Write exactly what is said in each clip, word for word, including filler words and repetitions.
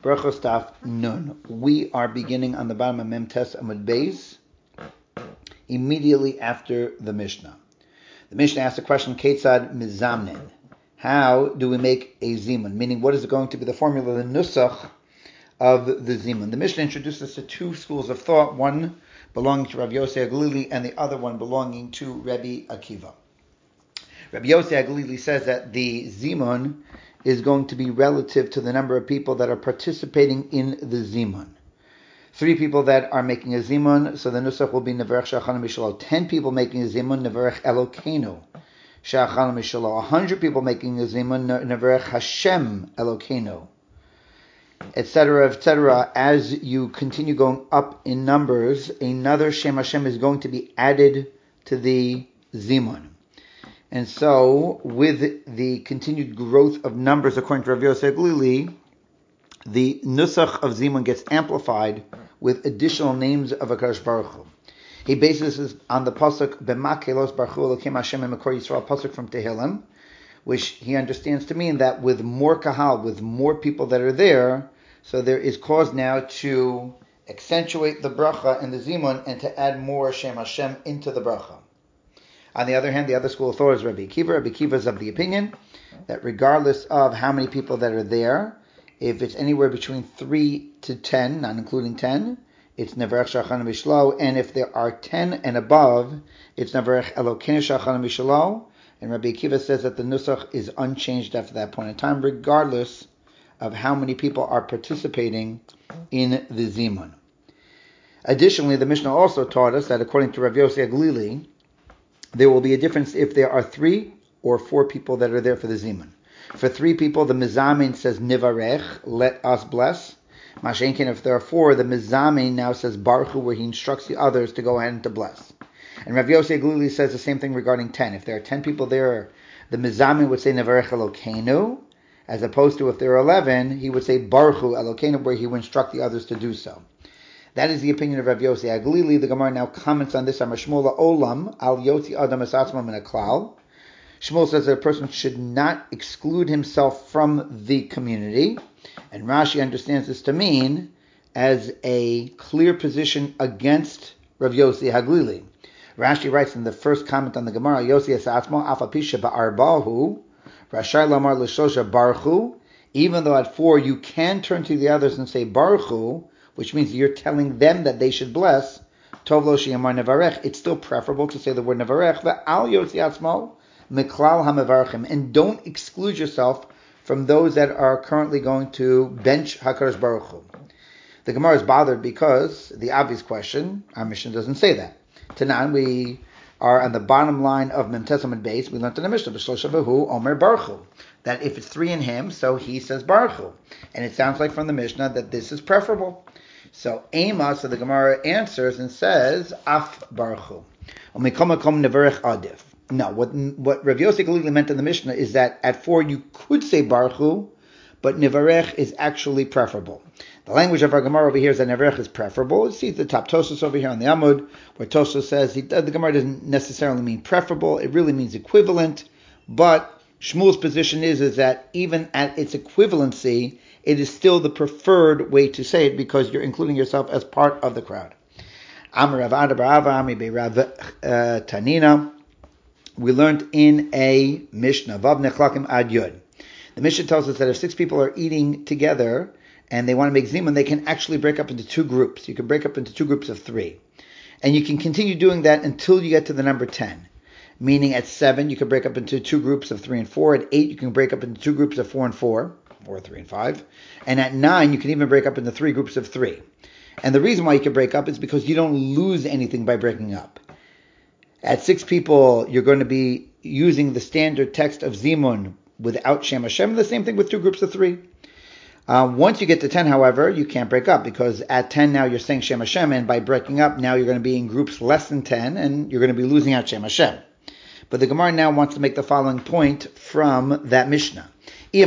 Brachos Daf Nun. We are beginning on the bottom of Mem Tes Amud Beis, immediately after the Mishnah. The Mishnah asks the question, Ketzad Mizamnin. How do we make a Zimun? Meaning, what is going to be the formula, the Nusach of the Zimun? The Mishnah introduces us to two schools of thought, one belonging to Rabbi Yossi HaGlili and the other one belonging to Rabbi Akiva. Rabbi Yossi HaGlili says that the Zimun is going to be relative to the number of people that are participating in the Zimun. Three people that are making a Zimun, so the Nusach will be Nevarech Sha'achanu Mishalo. Ten people making a Zimun, Nevarech Elokeinu Sha'achanu Mishalo. A hundred people making a Zimun, Nevarech Hashem Elokeinu, etc., et cetera. As you continue going up in numbers, another Shem Hashem is going to be added to the Zimun. And so, with the continued growth of numbers, according to Rav Yossi HaGlili, the Nusach of Zimun gets amplified with additional names of HaKadosh Baruch Hu. He bases this on the pasuk B'makelos Baruch Hu Elokim Hashem Emakor Yisrael, pasuk from Tehillim, which he understands to mean that with more kahal, with more people that are there, so there is cause now to accentuate the bracha and the Zimun and to add more Shem Hashem into the bracha. On the other hand, the other school of thought is Rabbi Akiva. Rabbi Akiva is of the opinion that regardless of how many people that are there, if it's anywhere between three to ten, not including ten, it's Nevarech Sha'achanu Mishlo, and if there are ten and above, it's Nevarech Elokeinu Sha'achanu Mishlo, and Rabbi Akiva says that the Nusach is unchanged after that point in time, regardless of how many people are participating in the Zimun. Additionally, the Mishnah also taught us that according to Rav Yossi HaGlili, there will be a difference if there are three or four people that are there for the Zimun. For three people, the Mizamin says Nivarech, let us bless. Mashenkin, if there are four, the Mizamin now says Baruch Hu, where he instructs the others to go ahead and to bless. And Rav Yossi HaGlili says the same thing regarding ten. If there are ten people there, the Mizamin would say Nivarech Elokeinu, as opposed to if there are eleven, he would say Baruch Hu Elokeinu, where he would instruct the others to do so. That is the opinion of Rav Yossi HaGlili. The Gemara now comments on this. Amar Shmuel Olam al Yotzi Adam Esatzmo min Haklal. Shmuel says that a person should not exclude himself from the community, and Rashi understands this to mean as a clear position against Rav Yossi HaGlili. Rashi writes in the first comment on the Gemara, Yossi Esatzmo Afa Pisha Ba'arbahu Rashai Lamar L'Shosha Baruch Hu. Even though at four you can turn to the others and say Baruch Hu, which means you're telling them that they should bless, Tov lo sheyamar nevarech, it's still preferable to say the word nevarech, ve'al yotzi atzmo miklal hamevarchim, and don't exclude yourself from those that are currently going to bench HaKadosh Baruch Hu. The Gemara is bothered because the obvious question, our Mishnah doesn't say that. Tanan, we are on the bottom line of Mem Tes Amud Beis, we learned in the Mishnah, B'shlosha v'hu omer Baruch Hu, that if it's three in him, so he says Baruch Hu. And it sounds like from the Mishnah that this is preferable. So Ema, so the Gemara answers and says, Af Baruch Hu. No, what, what Rav Yossi HaGlili meant in the Mishnah is that at four you could say Baruch Hu, but Nevarech is actually preferable. The language of our Gemara over here is that Nevarech is preferable. See the top Tosfos over here on the Amud, where Tosfos says he, the Gemara doesn't necessarily mean preferable, it really means equivalent, but Shmuel's position is, is that even at its equivalency, it is still the preferred way to say it because you're including yourself as part of the crowd. Amar Rav Ada bar Ava, Ami be Rav Tanina. We learned in a Mishnah, Vav Nechlakim Ad Yud. The Mishnah tells us that if six people are eating together and they want to make Zimun, they can actually break up into two groups. You can break up into two groups of three. And you can continue doing that until you get to the number ten. Meaning at seven, you can break up into two groups of three and four. At eight, you can break up into two groups of four and four. Or three and five. And at nine, you can even break up into three groups of three. And the reason why you can break up is because you don't lose anything by breaking up. At six people, you're going to be using the standard text of Zimun without Shem Hashem. The same thing with two groups of three. Uh, once you get to ten, however, you can't break up because at ten now you're saying Shem Hashem, and by breaking up now you're going to be in groups less than ten, and you're going to be losing out Shem Hashem. But the Gemara now wants to make the following point from that Mishnah. If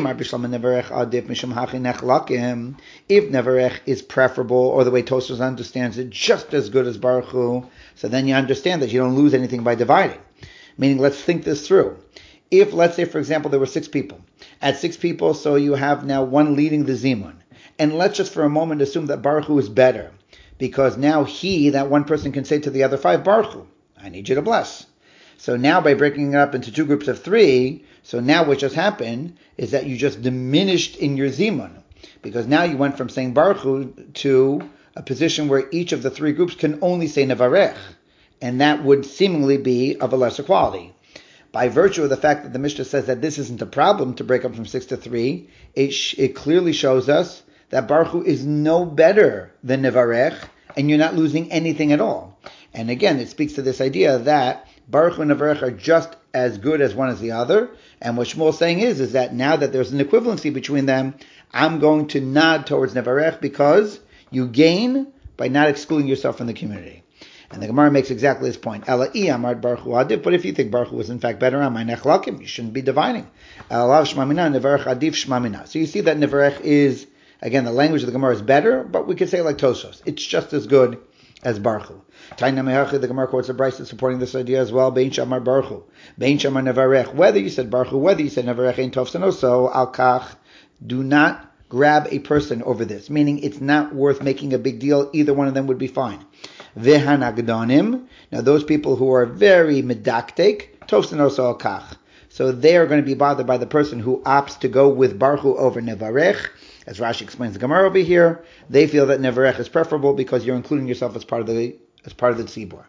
Nevarech is preferable, or the way Tosfos understands it, just as good as Baruch Hu, so then you understand that you don't lose anything by dividing. Meaning, let's think this through. If, let's say, for example, there were six people. At six people, so you have now one leading the Zimun. And let's just for a moment assume that Baruch Hu is better, because now he, that one person, can say to the other five, Baruch Hu, I need you to bless. So now by breaking it up into two groups of three, so now what just happened is that you just diminished in your zimun, because now you went from saying Baruch Hu to a position where each of the three groups can only say Nevarech, and that would seemingly be of a lesser quality. By virtue of the fact that the Mishnah says that this isn't a problem to break up from six to three, it, sh- it clearly shows us that Baruch Hu is no better than Nevarech, and you're not losing anything at all. And again, it speaks to this idea that Baruch Hu and Nevarech are just as good as one as the other. And what Shmuel is saying is, is that now that there's an equivalency between them, I'm going to nod towards Nevarech because you gain by not excluding yourself from the community. And the Gemara makes exactly this point. Ela I amar Baruch Hu adif, but if you think Baruch Hu was in fact better, amay nechlakim, you shouldn't be dividing. Elav shmamina, Nevarech adif shmamina. So you see that Nevarech is, again, the language of the Gemara is better, but we could say like Tosfos, it's just as good as Baruch Hu. Taina mehachi, the Gemara quotes a Brisa supporting this idea as well. Bein shamar Baruch Hu, bein shamar Nevarech. Whether you said Baruch Hu, whether you said Nevarech, ein tov sanoso al kach. Do not grab a person over this, meaning it's not worth making a big deal. Either one of them would be fine. Vehanagdonim. Now those people who are very medaktek, tov sanoso al kach. So they are going to be bothered by the person who opts to go with Baruch Hu over Nevarech. As Rashi explains the Gemara over here, they feel that Nevarech is preferable because you're including yourself as part of the as part of the tzibur.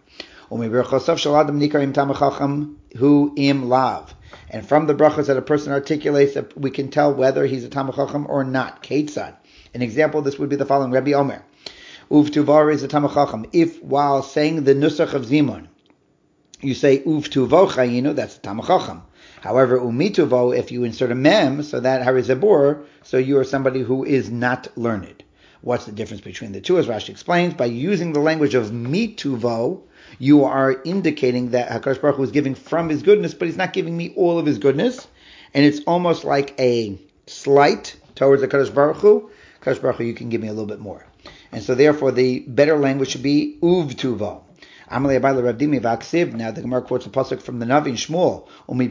Hu im lav. And from the brachas that a person articulates, that we can tell whether he's a Talmid Chacham or not. Ketzad. An example of this would be the following. Rabbi Omer. Uv tuvar is a Talmid Chacham. If while saying the nusach of Zimun, you say Uv tuvo chayinu, that's a Talmid Chacham. However, umituvo, if you insert a mem, so that harizabur, so you are somebody who is not learned. What's the difference between the two? As Rashi explains, by using the language of mituvo, you are indicating that HaKadosh Baruch Hu is giving from his goodness, but he's not giving me all of his goodness. And it's almost like a slight towards HaKadosh Baruch Hu. HaKadosh Baruch Hu, you can give me a little bit more. And so therefore the better language should be uvtuvo. Now the Gemara quotes a pasuk from the Navi Shmuel.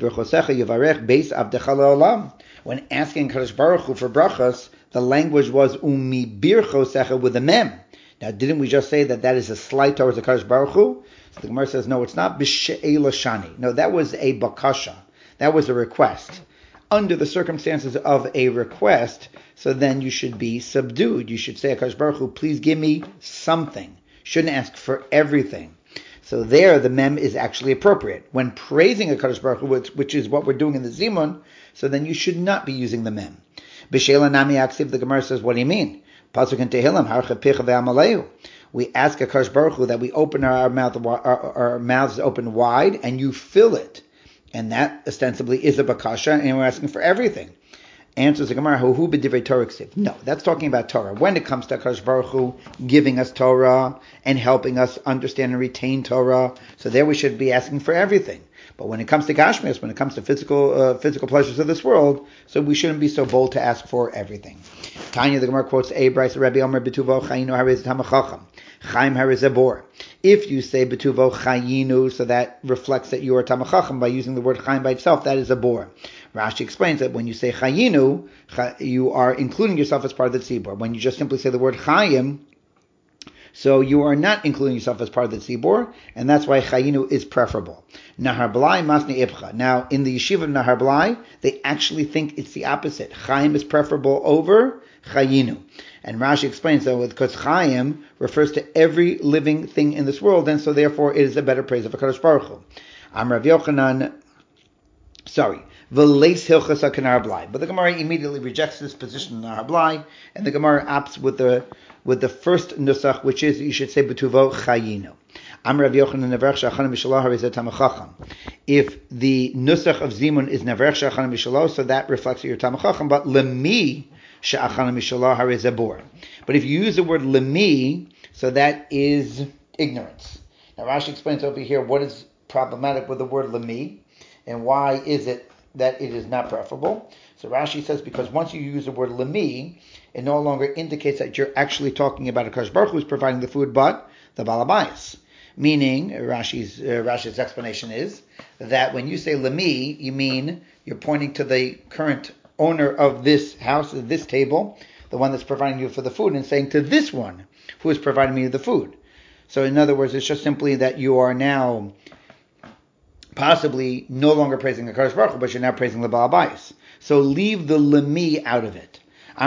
When asking Kadosh Baruch Hu for brachas, the language was umi birchosecha with a mem. Now, didn't we just say that that is a slight towards the Kadosh Baruch Hu? So the Gemara says, no, it's not b'she'ela shani. No, that was a bakasha. That was a request. Under the circumstances of a request, so then you should be subdued. You should say, Kadosh Baruch Hu, please give me something. Shouldn't ask for everything. So there, the mem is actually appropriate. When praising a Kadosh Baruch Hu, which, which is what we're doing in the Zimun, so then you should not be using the mem. B'she'ela nami aksiv, the Gemara says, what do you mean? Pasuk in Tehillim, harcha picha ve'amaleu. We ask a Kadosh Baruch Hu that we open our mouth, our, our mouths open wide, and you fill it. And that ostensibly is a bakasha, and we're asking for everything. Answers the Gemara, Hu b'divrei Torah ksiv. No, that's talking about Torah. When it comes to Kadosh Baruch Hu giving us Torah and helping us understand and retain Torah, so there we should be asking for everything. But when it comes to Gashmias, when it comes to physical uh, physical pleasures of this world, so we shouldn't be so bold to ask for everything. Tanya, the Gemara quotes a Brisa, Rabbi Omer betuvo chayinu hariz tamachacham, chaim hariz abor. If you say betuvo chayinu, so that reflects that you are tamachacham by using the word chaim by itself, that is a bor. Rashi explains that when you say chayinu, you are including yourself as part of the tzibur. When you just simply say the word chayim, so you are not including yourself as part of the tzibur, and that's why chayinu is preferable. Nahar Blai masni ibcha. Now, in the yeshiva of Nahar Blai, they actually think it's the opposite. Chayim is preferable over chayinu. And Rashi explains that because chayim refers to every living thing in this world, and so therefore it is a better praise of HaKadosh Baruch Hu. Am Rav Yochanan, sorry, V'leis hilchas HaKanar Blai. But the Gemara immediately rejects this position in Nahar Blai, and the Gemara opts with the with the first nusach, which is you should say betuvo chayinu. Am Rav Yochanan neverch she'achanim b'shaloh harizeh tamachacham. If the nusach of Zimun is neverch she'achanim b'shaloh, so that reflects that you're tamachacham. But lemi she'achanim b'shaloh harizeh bor. But if you use the word lemi, so that is ignorance. Now Rashi explains over here what is problematic with the word lemi, and why is it that it is not preferable. So Rashi says because once you use the word lemi, it no longer indicates that you're actually talking about a Kadosh Baruch Hu who's providing the food, but the Balabayas. Meaning, Rashi's uh, Rashi's explanation is that when you say lemi, you mean you're pointing to the current owner of this house, of this table, the one that's providing you for the food, and saying to this one who is providing me the food. So in other words, it's just simply that you are now possibly no longer praising the Kadosh Baruch Hu, but you're now praising the Baal Bayis. So leave the lemi out of it.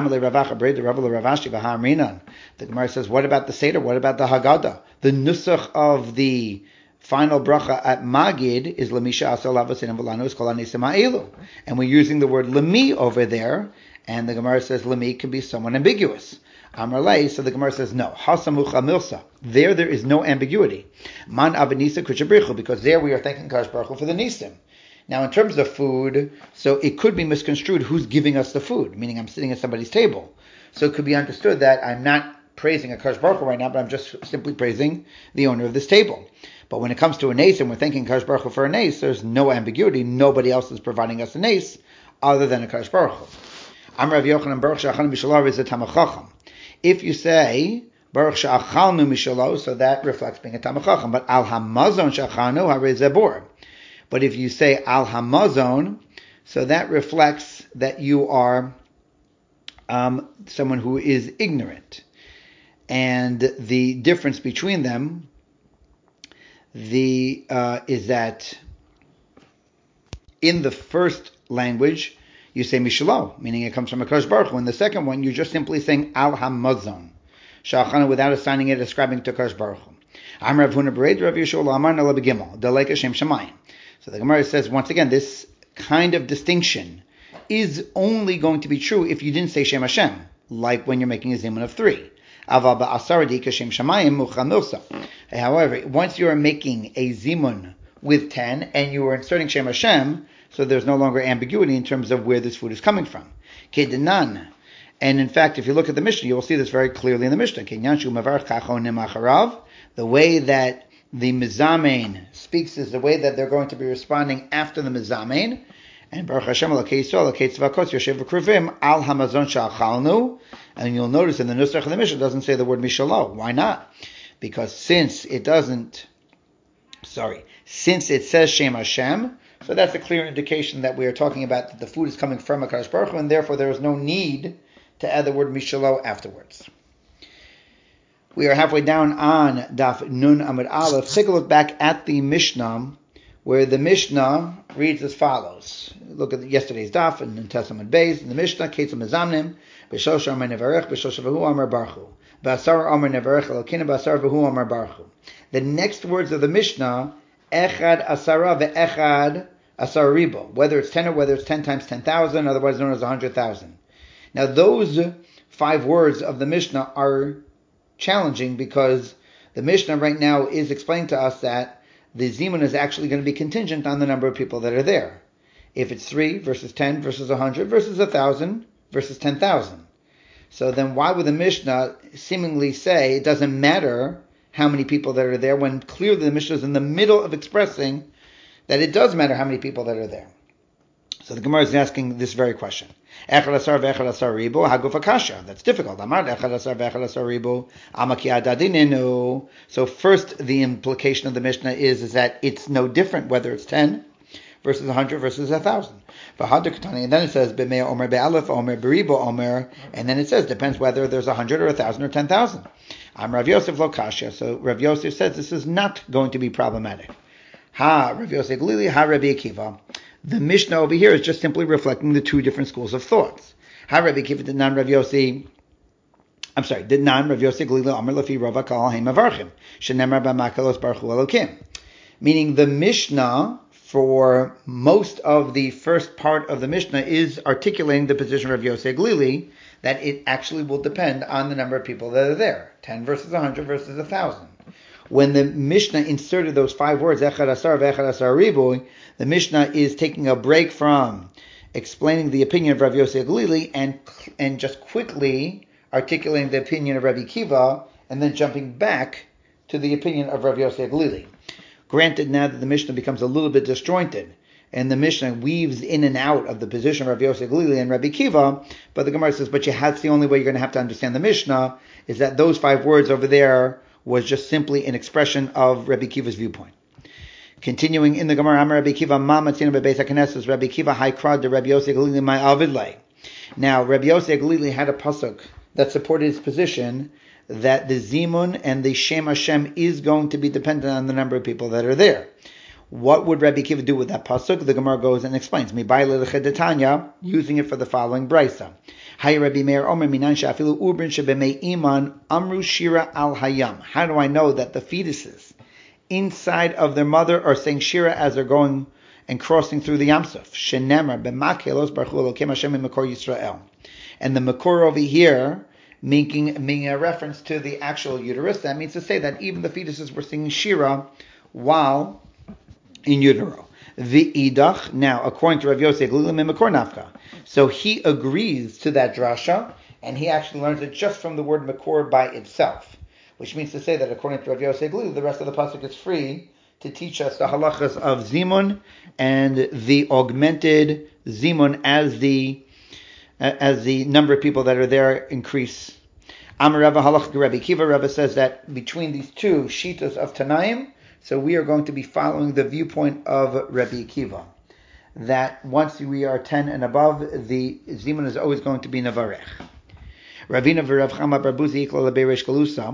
The Gemara says, what about the Seder? What about the Haggadah? The nusach of the final bracha at Magid is Lamisha Asal Lavasin Volanu is Kol Anisim Ha'elu. And we're using the word lemi over there, and the Gemara says lemi can be somewhat ambiguous. Amrlei, so the Gemara says no. Hasamucha milsa. There, there is no ambiguity. Man avenisa kuchabrichu, because there we are thanking Kadosh Baruch Hu for the nisim. Now, in terms of food, so it could be misconstrued who's giving us the food, meaning I'm sitting at somebody's table. So it could be understood that I'm not praising a Kadosh Baruch Hu right now, but I'm just simply praising the owner of this table. But when it comes to a nace and we're thanking Kadosh Baruch Hu for a nace, there's no ambiguity. Nobody else is providing us a nace other than a Kadosh Baruch Hu. Am Rav Yochanan Baruch She'achalnu Mishalo is a Tamach Chacham. If you say Baruch She'achalnu Mishalo, so that reflects being a Tamach Chacham. But Al Hamazon She'achalnu Harei Zebor. But if you say Al Hamazon, so that reflects that you are um, someone who is ignorant. And the difference between them the uh, is that in the first language, you say Mishlo, meaning it comes from a Kadosh Baruch Hu. In the second one, you're just simply saying Al Hamazon, Sha'achana, without assigning it, ascribing to Kadosh Baruch Hu. I'm Rav Huna Bered, Rav Yeshua Amar Nala Begimel, Dalek Hashem Shamayim. So the Gemara says, once again, this kind of distinction is only going to be true if you didn't say Shem Hashem, like when you're making a zimun of three. However, once you are making a zimun with ten and you are inserting Shem Hashem, so there's no longer ambiguity in terms of where this food is coming from. Kedenan. And in fact, if you look at the Mishnah, you will see this very clearly in the Mishnah. The way that the Mizamein speaks is the way that they're going to be responding after the Mizamein. And Baruch Hashem Elokei Yisrael Elokei Tzvakot Yoshev V'Kruvim Al Hamazon Sha'achalnu. And you'll notice in the Nusach of the Mishnah it doesn't say the word Mishalo. Why not? Because since it doesn't, sorry, since it says Shem Hashem, so that's a clear indication that we are talking about that the food is coming from a Kadosh Baruch Hu, and therefore there is no need to add the word Mishalo afterwards. We are halfway down on Daf Nun Amud Aleph. Take a look back at the Mishnah, where the Mishnah reads as follows. Look at yesterday's Daf and Tes Amud Beis. In the Mishnah, Ketzah Mezamnim, B'Shosha Amar Nevarech, B'Shosha V'hu Amar Baruch Hu, B'Asar Amar Nevarech Elokinu, B'Asar V'hu Amar Baruch Hu. The next words of the Mishnah, Echad Asara Ve'echad Asar Ribo, whether it's ten or whether it's ten times ten thousand, otherwise known as one hundred thousand. Now those five words of the Mishnah are challenging because the Mishnah right now is explaining to us that the zimun is actually going to be contingent on the number of people that are there. If it's three versus ten versus one hundred versus one thousand versus ten thousand. So then why would the Mishnah seemingly say it doesn't matter how many people that are there when clearly the Mishnah is in the middle of expressing that it does matter how many people that are there? So the Gemara is asking this very question. That's difficult. So first, the implication of the Mishnah is, is that it's no different whether it's ten versus one hundred versus one thousand. And then it says, and then it says, depends whether there's one hundred or one thousand or ten thousand. I'm Rav Yosef lo kasha. So Rav Yosef says this is not going to be problematic. Ha, Rav Yosef Glili, ha, Rabbi Akiva. The Mishnah over here is just simply reflecting the two different schools of thoughts. Ha, Rabbi Akiva did not Rav Yosef. I'm sorry, did not Rav Yosef Glili Amar Lafi Rava Kal Haim Avarchim Shenemar B'Makalos Baruch Hu Elokim. Meaning the Mishnah for most of the first part of the Mishnah is articulating the position of Rav Yosef Glili that it actually will depend on the number of people that are there, ten versus one hundred versus one thousand. When the Mishnah inserted those five words, Echad Asar Ve'echad Asar Riboy, the Mishnah is taking a break from explaining the opinion of Rav Yosef Glili and and just quickly articulating the opinion of Rabbi Akiva and then jumping back to the opinion of Rav Yosef Glili. Granted, now that the Mishnah becomes a little bit disjointed and the Mishnah weaves in and out of the position of Rav Yosef Glili and Rabbi Akiva, but the Gemara says, but you have, that's the only way you're going to have to understand the Mishnah, is that those five words over there was just simply an expression of Rabbi Akiva's viewpoint. Continuing in the Gemara, Amar Rabbi Akiva, Ma Matzina Bebeis HaKnesses, Rabbi Akiva Haikra de Rabbi Yosef Glili My Avidlei. Now, Rabbi Yossi Galili had a pasuk that supported his position that the Zimun and the Shem Hashem is going to be dependent on the number of people that are there. What would Rabbi Akiva do with that pasuk? The Gemara goes and explains, Mibai Tanya, using it for the following brisa. Hay Rabbi Meir Omer Minan Shafilu Ubrin Shebemei Iman Amru Shira Al Hayam. How do I know that the fetuses inside of their mother are saying Shira as they're going and crossing through the Yamsuf? Shenemar B'Makelos Baruch Hu Elokim Hashem Makor Yisrael. And the Makor over here, making, making a reference to the actual uterus, that means to say that even the fetuses were singing Shira while in utero. The idach, now according to Rav Yossi Galili Makor Nafka, so he agrees to that drasha, and he actually learns it just from the word Makor by itself, which means to say that according to Rav Yossi Galili, the rest of the pasuk is free to teach us the halachas of zimun and the augmented zimun as the as the number of people that are there increase. Amar Rava halach Rabbi Akiva. Rava says that between these two shitas of Tanaim, so we are going to be following the viewpoint of Rabbi Akiva, that once we are ten and above, the zimun is always going to be nevarech. Ravina v'Rav Chama bar Buzi ikla lebei Reish Galusa.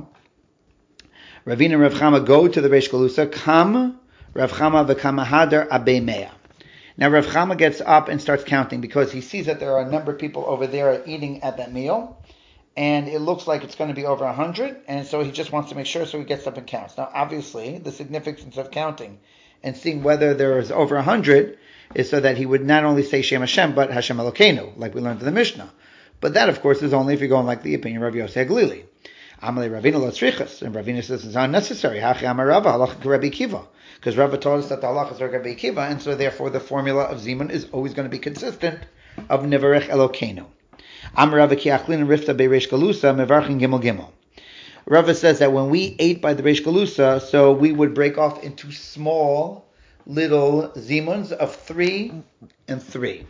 Ravina and Rav Chama go to the Reish Galusa. Kam Rav Chama v'Kama Hadar Abei Mea. Now Rav Chama gets up and starts counting because he sees that there are a number of people over there eating at that meal, and it looks like it's going to be over a hundred, and so he just wants to make sure, so he gets up and counts. Now, obviously, the significance of counting and seeing whether there is over a hundred is so that he would not only say Shem Hashem, but Hashem Elokeinu, like we learned in the Mishnah. But that, of course, is only if you're going like the opinion of Rav Yossi Galili. Amalei Ravina Latzrichas, and Ravina says it's unnecessary. Hachi Amar Rava halacha Rabbi Akiva, because Rava told us that the halachas are Rabbi Akiva, and so therefore the formula of zimun is always going to be consistent of Nevarech Elokeinu. Amar Rava ki achlin rifta bereish galusa mevarchin gimel gimel. Rava says that when we ate by the Reish Galusa, so we would break off into small little zimuns of three and three.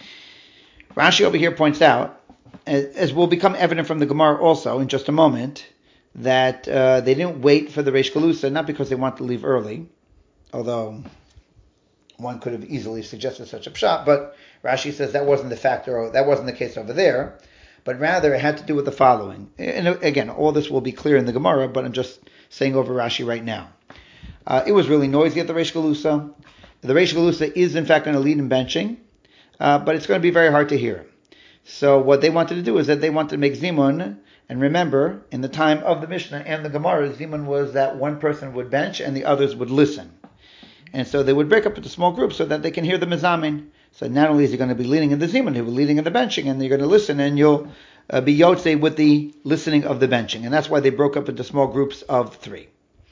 Rashi over here points out, as will become evident from the Gemara also in just a moment, that uh, they didn't wait for the Reish Galusa, not because they wanted to leave early, although one could have easily suggested such a pshat, but Rashi says that wasn't the factor, that wasn't the case over there, but rather it had to do with the following. And again, all this will be clear in the Gemara, but I'm just saying over Rashi right now. Uh, it was really noisy at the Reish Galusa. The Reish Galusa is in fact going to lead in benching, uh, but it's going to be very hard to hear. So what they wanted to do is that they wanted to make zimun, and remember, in the time of the Mishnah and the Gemara, zimun was that one person would bench and the others would listen. And so they would break up into small groups so that they can hear the mizamin. So not only is he going to be leading in the zimun, he'll be leading in the benching, and you're going to listen, and you'll uh, be yotzei with the listening of the benching. And that's why they broke up into small groups of three.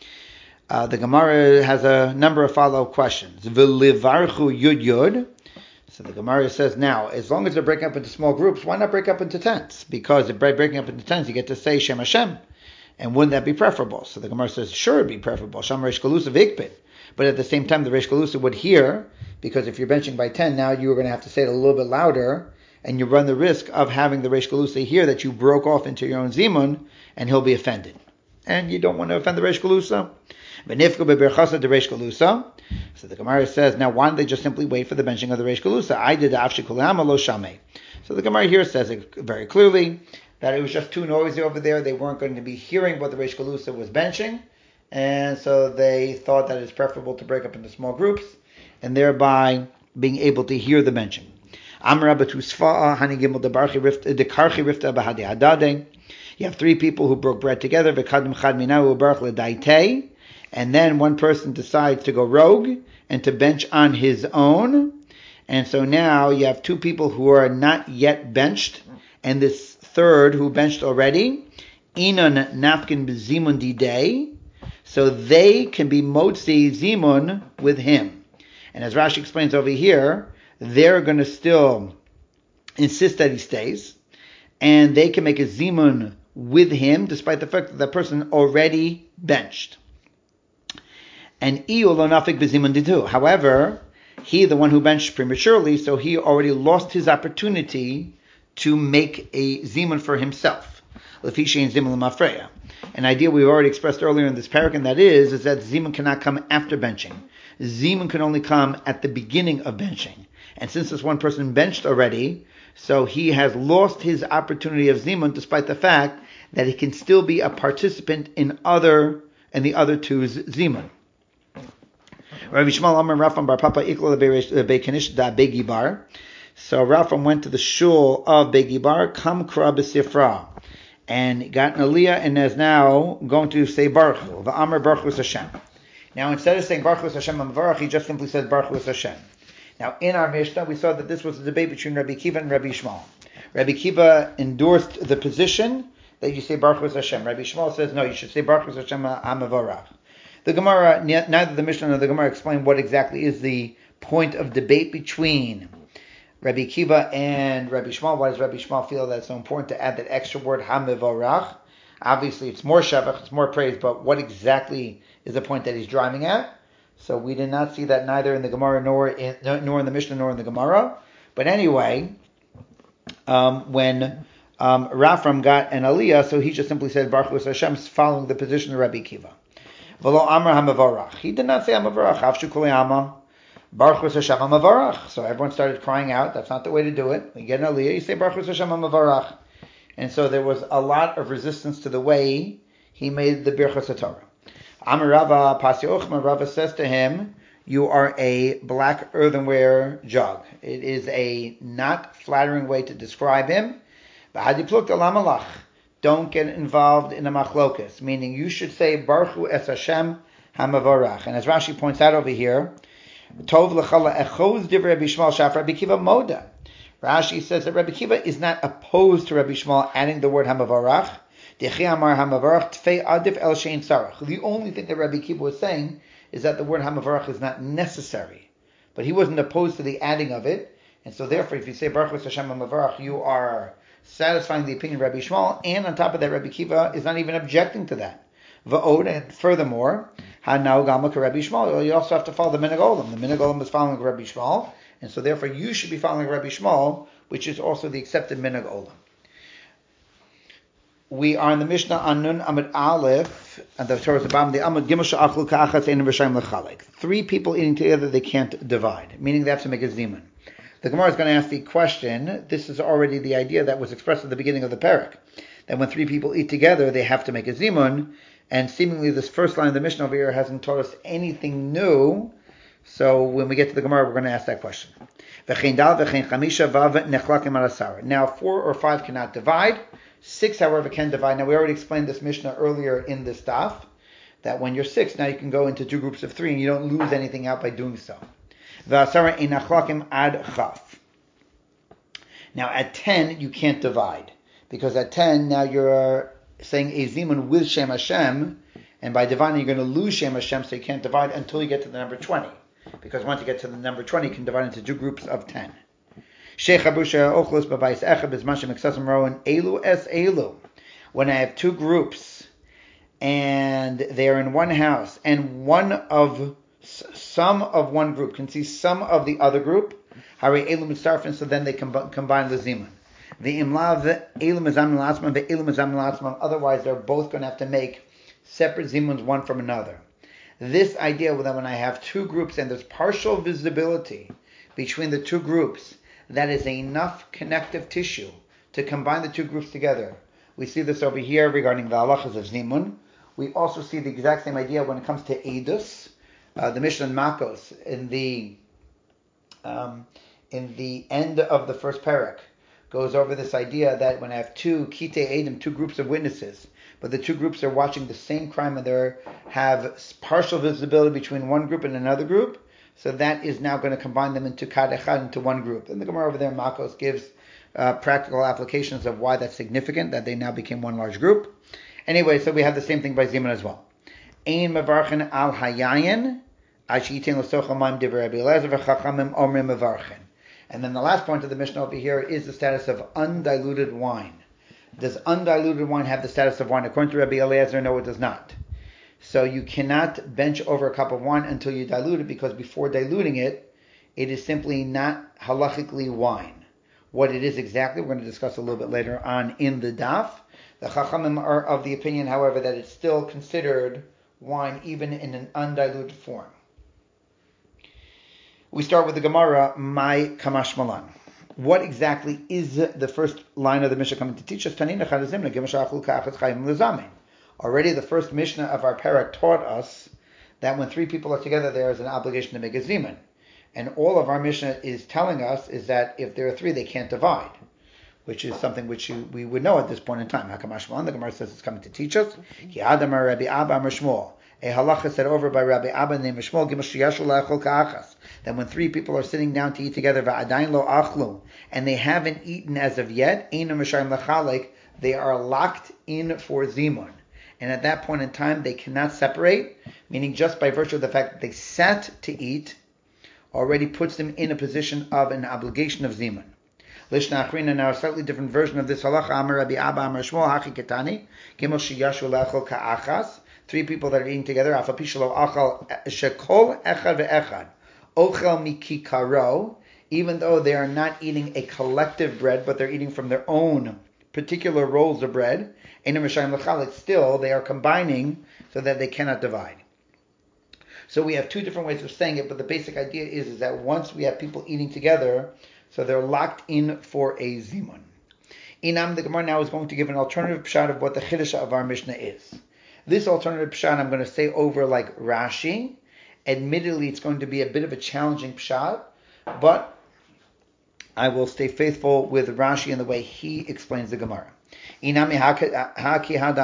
Uh, the Gemara has a number of follow-up questions. V'livarchu yud yud. So the Gemara says, now, as long as they're breaking up into small groups, why not break up into tens? Because by breaking up into tens, you get to say Shem Hashem. And wouldn't that be preferable? So the Gemara says, sure, it'd be preferable. Sham Reish Galusa v'ikpid. But at the same time, the Reish Galusa would hear, because if you're benching by ten, now you're going to have to say it a little bit louder, and you run the risk of having the Reish Galusa hear that you broke off into your own zimun, and he'll be offended. And you don't want to offend the Reish Galusa. V'nifku beberchasa de Reish Galusa. So the Gemara says, now why don't they just simply wait for the benching of the Reish Galusa? I did afshi kulam lo shamei. So the Gemara here says it very clearly that it was just too noisy over there. They weren't going to be hearing what the Reish Galusa was benching, and so they thought that it's preferable to break up into small groups, and thereby being able to hear the benching. Amar Rabba Tusfa'a hani gimel dekarchi rifta bahadi hadade. You have three people who broke bread together. V'kadim chad minahu barach ledaitei. And then one person decides to go rogue and to bench on his own. And so now you have two people who are not yet benched, and this third who benched already, inon nafkin b'zimun didei, so they can be motzi zimun with him. And as Rashi explains over here, they're going to still insist that he stays, and they can make a zimun with him, despite the fact that that person already benched. And however, he, the one who benched prematurely, so he already lost his opportunity to make a zimun for himself. An idea we've already expressed earlier in this paragraph, and that is, is that zimun cannot come after benching. Zimun can only come at the beginning of benching. And since this one person benched already, So he has lost his opportunity of zimun, despite the fact that he can still be a participant in other in the other two's zimun. Rabbi Shmuel Amar Rafam Bar Papa Ikla Beikanish Da Begibar. So Rafam went to the shul of Begibar, Kam Kra B'Sifra, and got an aliyah, and is now going to say Baruch Hu, the Amar Baruch Hu Hashem. Now instead of saying Baruch Hu Hashem Amavarach, he just simply said Baruch Hu Hashem. Now in our Mishnah, we saw that this was a debate between Rabbi Kiva and Rabbi Shmuel. Rabbi Kiva endorsed the position that you say Baruch Hu Hashem. Rabbi Shmuel says no, you should say Baruch Hu Hashem Amavarach. The Gemara, neither the Mishnah nor the Gemara explain what exactly is the point of debate between Rabbi Kiva and Rabbi Shmuel. Why does Rabbi Shmuel feel that it's so important to add that extra word Hamivarach? Obviously, it's more shavach, it's more praise, but what exactly is the point that he's driving at? So we did not see that neither in the Gemara nor in nor in the Mishnah nor in the Gemara. But anyway, um, when um, Rafram got an aliyah, so he just simply said Baruch Hu Hashem, following the position of Rabbi Kiva. V'lo Amar Hamavarach. He did not say Hamavarach. Avshu Kuli Ama. Baruch Hu Hashem Hamavarach. So everyone started crying out. That's not the way to do it. When you get an aliyah, you say Baruch Hu Hashem Hamavarach. And so there was a lot of resistance to the way he made the Birchas HaTorah. Amar Rava Pasi Ochma. Rava says to him, you are a black earthenware jug. It is a not flattering way to describe him. Don't get involved in a machlokas, meaning you should say Baruch Hu Es Hashem Hamavarach. And as Rashi points out over here, Tov L'chala Echoz Divrei Rabbi Shmuel Shaf Rabbi Kiva Moda. Rashi says that Rabbi Kiva is not opposed to Rabbi Shmuel adding the word Hamavarach. Dechi Amar Hamavarach Tfei Adif El Shein Sarach. The only thing that Rabbi Kiva was saying is that the word Hamavarach is not necessary, but he wasn't opposed to the adding of it, and so therefore, if you say Baruch Hu Hashem Hamavarach, you are satisfying the opinion of Rabbi Shmuel, and on top of that, Rabbi Kiva is not even objecting to that. Va'od, and furthermore, Hanau Gamaka Rabbi Shmuel, you also have to follow the Minhag Olam. The Minhag Olam is following Rabbi Shmuel, and so therefore you should be following Rabbi Shmuel, which is also the accepted Minhag Olam. We are in the Mishnah on Nun Amud Aleph, and the Torah is about the Amud Gimel She'achlu Ka'achatz Ein V'Shayim L'Chalek. Three people eating together, they can't divide, meaning they have to make a zimun. The Gemara is going to ask the question, this is already the idea that was expressed at the beginning of the parak, that when three people eat together, they have to make a zimun, and seemingly this first line of the Mishnah over here hasn't taught us anything new, so when we get to the Gemara, we're going to ask that question. Now, four or five cannot divide, six, however, can divide. Now, we already explained this Mishnah earlier in this daf, that when you're six, now you can go into two groups of three, and you don't lose anything out by doing so. Now at ten you can't divide, because at ten now you're saying a zimun with Shem Hashem, and by dividing you're going to lose Shem Hashem, so you can't divide until you get to the number twenty, because once you get to the number twenty you can divide into two groups of ten. When I have two groups and they are in one house, and one of some of one group can see some of the other group, Hari Elam Mitzarfin, so then they com- combine the Zimun. The Imlav Elam Azam Latzman, the Elam Azam Latzman, otherwise they're both going to have to make separate Zimuns one from another. This idea that when I have two groups and there's partial visibility between the two groups, that is enough connective tissue to combine the two groups together. We see this over here regarding the halachas of Zimun. We also see the exact same idea when it comes to Eidus. Uh, the Mishnah in Makos, in the um, in the end of the first parak, goes over this idea that when I have two kitei edim, two groups of witnesses, but the two groups are watching the same crime and they have partial visibility between one group and another group, so that is now going to combine them into kad echad, into one group. And the Gemara over there in Makos gives uh, practical applications of why that's significant, that they now became one large group. Anyway, so we have the same thing by Zimun as well. Ein mevarchen al hayayin. And then the last point of the Mishnah over here is the status of undiluted wine. Does undiluted wine have the status of wine? According to Rabbi Eliezer, no, it does not. So you cannot bench over a cup of wine until you dilute it, because before diluting it, it is simply not halachically wine. What it is exactly, we're going to discuss a little bit later on in the daf. The Chachamim are of the opinion, however, that it's still considered wine even in an undiluted form. We start with the Gemara, my Kamash Malan. what exactly is the first line of the Mishnah coming to teach us? Already the first Mishnah of our parak taught us that when three people are together, there is an obligation to make a zimun. And all of our Mishnah is telling us is that if there are three, they can't divide, which is something which you, we would know at this point in time. Hakamashmalan, the Gemara says it's coming to teach us. Ki Adamar Rabbi Abba Amar Shmuel. A halacha said over by Rabbi Abba named Shmuel, that when three people are sitting down to eat together, va'adayin lo achlu, and they haven't eaten as of yet, einu mishayim lachalik, they are locked in for zimun. And at that point in time, they cannot separate, meaning just by virtue of the fact that they sat to eat, already puts them in a position of an obligation of zimun. Lishna Achrina, now a slightly different version of this halacha. Amar Rabbi Abba Amar Shmuel Hachi Ketani Gimel Shiyashu Le'achol Ka'achas. Three people that are eating together. Afa Pishalo Achal Shekol Echad VeEchad Ochel Mikikaro. Even though they are not eating a collective bread, but they're eating from their own particular rolls of bread. Einam Rishayim L'Chalik. Still, they are combining so that they cannot divide. So we have two different ways of saying it, but the basic idea is, is that once we have people eating together, so they're locked in for a zimun. Inam, the Gemara now is going to give an alternative pshat of what the chiddush of our Mishnah is. This alternative pshat I'm going to say over like Rashi. Admittedly, it's going to be a bit of a challenging pshat, but I will stay faithful with Rashi in the way he explains the Gemara. Inami ha ki ha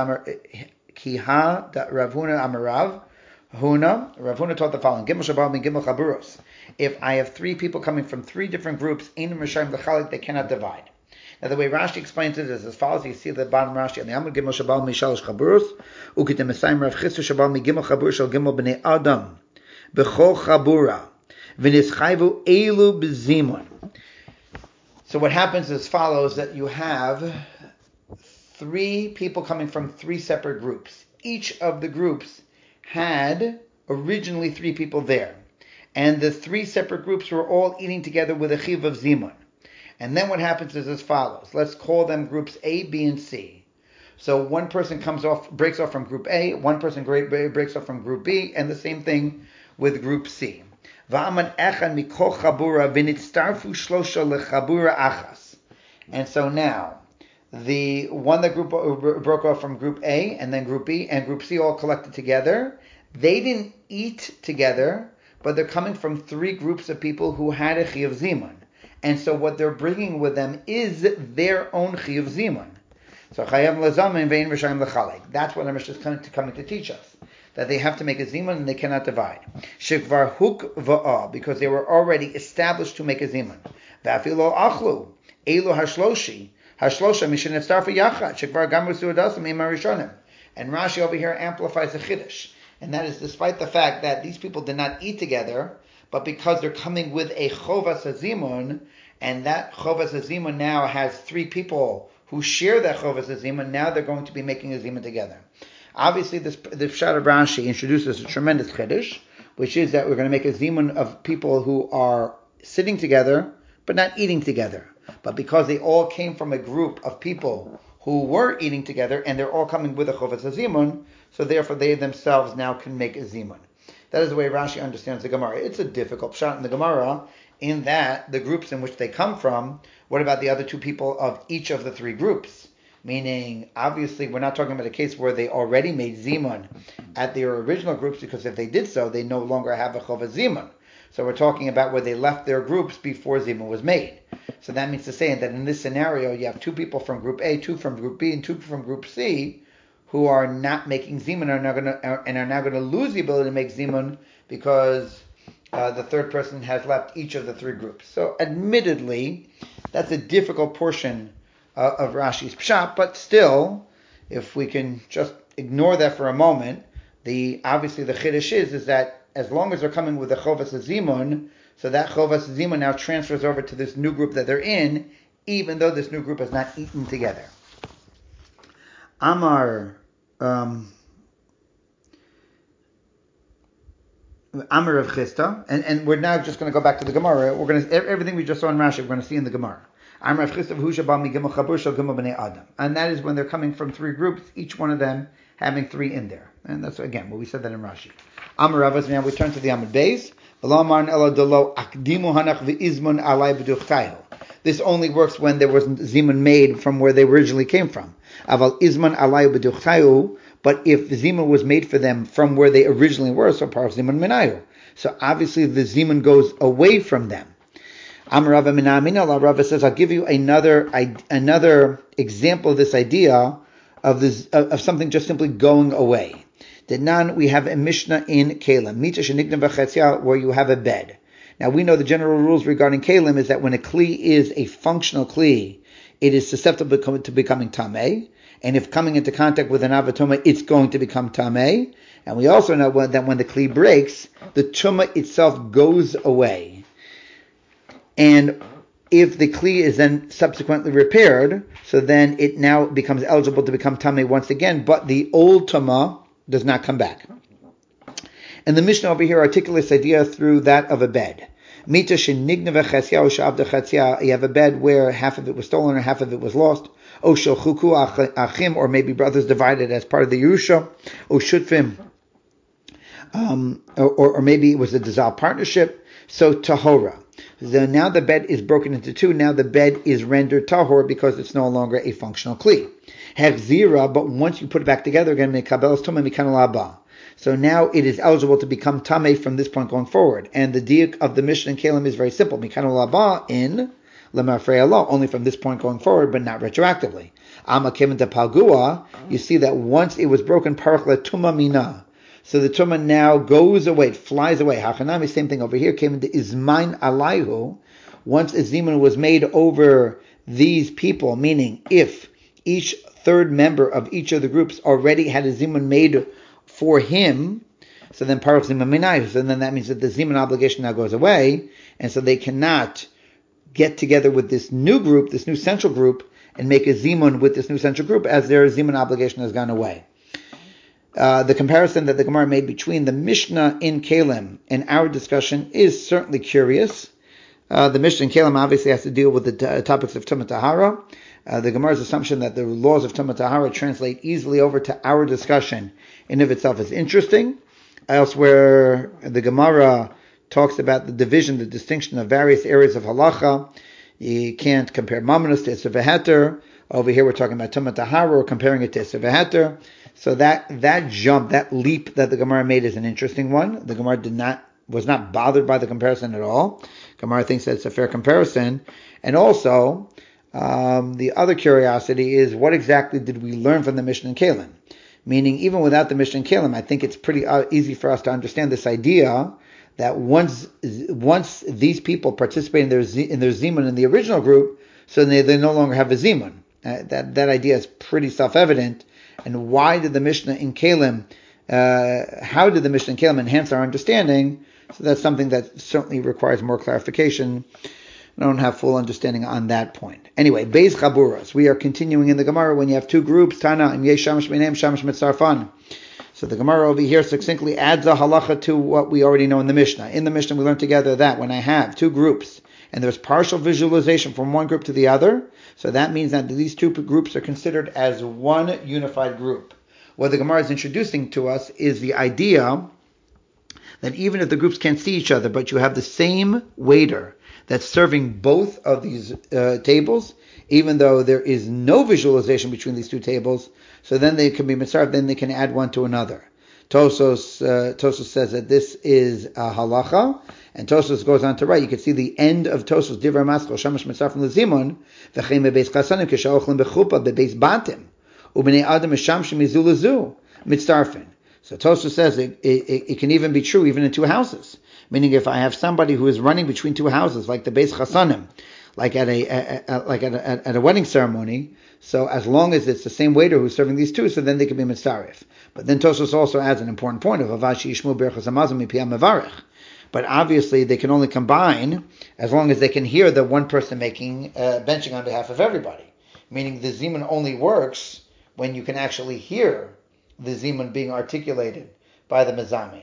Rav Huna amarav. Huna, Rav Huna taught the following: Gimel Shabal min Gimel Chaburos. If I have three people coming from three different groups, Einam Rishayim L'Chalik, they cannot divide. Now the way Rashi explains it is as follows. You see the bottom Rashi on the Amud Gimel Shabal mi Shalosh Chaburos, Ukitem Esayim Rav Chisda Shabal mi Gimel Chabur Shel Gimel Bnei Adam B'chol Chabura V'nischayvu Elu B'Zimun. So what happens is as follows: that you have three people coming from three separate groups. Each of the groups had originally three people there. And the three separate groups were all eating together with a chiv of zimun. And then what happens is as follows. Let's call them groups A, B, and C. So one person comes off, breaks off from group A, one person breaks off from group B, and the same thing with group C. And so now, the one that group broke off from group A, and then group B, and group C all collected together. They didn't eat together, but they're coming from three groups of people who had a chiyuv zimun. And so what they're bringing with them is their own chiyuv zimun. So chayav lazamin vein rishayim l'chalek. That's what the Mishnah is coming to, coming to teach us. That they have to make a zimun and they cannot divide. Shekvar huk va'ah, because they were already established to make a zimun. Va'afilo achlu, elu hashloshi, hashlosha mishin etzarfa yachad, shekvar gamru su'adasim imar rishonim. And Rashi over here amplifies the chiddush. And that is despite the fact that these people did not eat together, but because they're coming with a chovas hazimun, and that chovas hazimun now has three people who share that chovas hazimun, now they're going to be making a zimun together. Obviously, this the pshat of Rashi introduces a tremendous chiddush, which is that we're going to make a zimun of people who are sitting together, but not eating together. But because they all came from a group of people who were eating together, and they're all coming with a chovas hazimun, so therefore they themselves now can make a zimun. That is the way Rashi understands the Gemara. It's a difficult pshat in the Gemara, in that the groups in which they come from, what about the other two people of each of the three groups? Meaning, obviously, we're not talking about a case where they already made zimun at their original groups, because if they did so, they no longer have a chovas zimun. So we're talking about where they left their groups before zimun was made. So that means to say that in this scenario, you have two people from group A, two from group B, and two from group C, who are not making zimun are now gonna, and are now going to lose the ability to make zimun because uh, the third person has left each of the three groups. So admittedly, that's a difficult portion uh, of Rashi's pshat, but still, if we can just ignore that for a moment, the obviously the chiddush is, is that as long as they're coming with the chovas zimun, so that chovas zimun now transfers over to this new group that they're in, even though this new group has not eaten together. Amar um, Amar of Chisda, and, and we're now just going to go back to the Gemara. We're going to everything we just saw in Rashi, we're going to see in the Gemara. Amar of Chisda v'hu sheba mi gimel chabur shel gimel bnei Adam, and that is when they're coming from three groups, each one of them having three in there, and that's again what we said that in Rashi. Amar Ravas. Now we turn to the Amud Beis. this only works when there wasn't zimun made from where they originally came from. Aval izman alayu b'duchayu, but if zimun was made for them from where they originally were, so par zimun minayu. So obviously the zimun goes away from them. Amar Rava Minamina, Rava says, I'll give you another another example of this idea of this of something just simply going away. Denan, we have a Mishnah in Kalim, Mita Shenigna v'Chetzia, where you have a bed. Now we know the general rules regarding Kalim is that when a kli is a functional kli, it is susceptible to becoming tameh, and if coming into contact with an avatuma, it's going to become tameh. And we also know that when the kli breaks, the tumah itself goes away. And if the kli is then subsequently repaired, so then it now becomes eligible to become tameh once again, but the old tumah does not come back. And the Mishnah over here articulates the idea through that of a bed. Mita shenigna v'chetzia or shavda chetzia, you have a bed where half of it was stolen or half of it was lost. O shelchuku achim, or maybe brothers divided as part of the Yerusha. O shutfim, um, or, or maybe it was a dissolved partnership. So tahora. So now the bed is broken into two. Now the bed is rendered tahor because it's no longer a functional kli. Hechzira, but once you put it back together again, mekabelas tumah mikan laba. So now it is eligible to become tameh from this point going forward. And the diuk of the Mishnah in Kalim is very simple. Mikan laba in lemafrei Allah, only from this point going forward, but not retroactively. Ama kemen de palgua, you see that once it was broken, parach le tumah mina. So the tumah now goes away, it flies away. Hachanami, same thing over here, came into izmain alayhu. Once a zimun was made over these people, meaning if each third member of each of the groups already had a zimun made for him, so then parach zimun minayu. So then that means that the zimun obligation now goes away, and so they cannot get together with this new group, this new central group, and make a zimun with this new central group, as their zimun obligation has gone away. Uh, the comparison that the Gemara made between the Mishnah in Kalim and our discussion is certainly curious. Uh, the Mishnah in Kalim obviously has to deal with the t- topics of Tumah Tahara. Uh, the Gemara's assumption that the laws of Tumah Tahara translate easily over to our discussion in of itself is interesting. Elsewhere, the Gemara talks about the division, the distinction of various areas of halacha. You can't compare Mamonos to Isser V'Heter. Over here we're talking about Tumah Tahara, or comparing it to Isser V'Heter. So that that jump, that leap that the Gemara made is an interesting one. The Gemara did not was not bothered by the comparison at all. Gemara thinks that it's a fair comparison. And also, um, the other curiosity is, what exactly did we learn from the Mishnah in Kalim? Meaning, even without the Mishnah in Kalim, I think it's pretty uh, easy for us to understand this idea that once once these people participate in their in their zimun in the original group, so they, they no longer have a zimun. Uh, that that idea is pretty self-evident. And why did the Mishnah in Kalim, uh, how did the Mishnah in Kalim enhance our understanding? So that's something that certainly requires more clarification. I don't have full understanding on that point. Anyway, Beis Chaburas. We are continuing in the Gemara when you have two groups, Tana and Yesh Shamash Meneim, Shamash Mitzarfan. So the Gemara over here succinctly adds a halacha to what we already know in the Mishnah. In the Mishnah we learned together that when I have two groups, and there's partial visualization from one group to the other, so that means that these two groups are considered as one unified group. What the Gemara is introducing to us is the idea that even if the groups can't see each other, but you have the same waiter that's serving both of these uh, tables, even though there is no visualization between these two tables, so then they can be mitzvah, then they can add one to another. Tosos uh, Tosos says that this is a halacha, and Tosos goes on to write. You can see the end of Tosos Divrei Maskil Shamash Mitzarfim Lezimun v'chein bebeis chasanim k'shaochlim bechupa bebeis batim u'bnei adam mishamshim mizu lezu mitzarfin. So Tosos says it, it, it can even be true even in two houses. Meaning, if I have somebody who is running between two houses, like the beis chasanim, like at a, a, a like at a, at a wedding ceremony, so as long as it's the same waiter who's serving these two, so then they can be mitzaref. But then Tosos also adds an important point of Avashi Yishmu Berachas Hamazon Mipiyam Mevarech. But obviously they can only combine as long as they can hear the one person making uh, benching on behalf of everybody. Meaning the zimun only works when you can actually hear the zimun being articulated by the mezamin.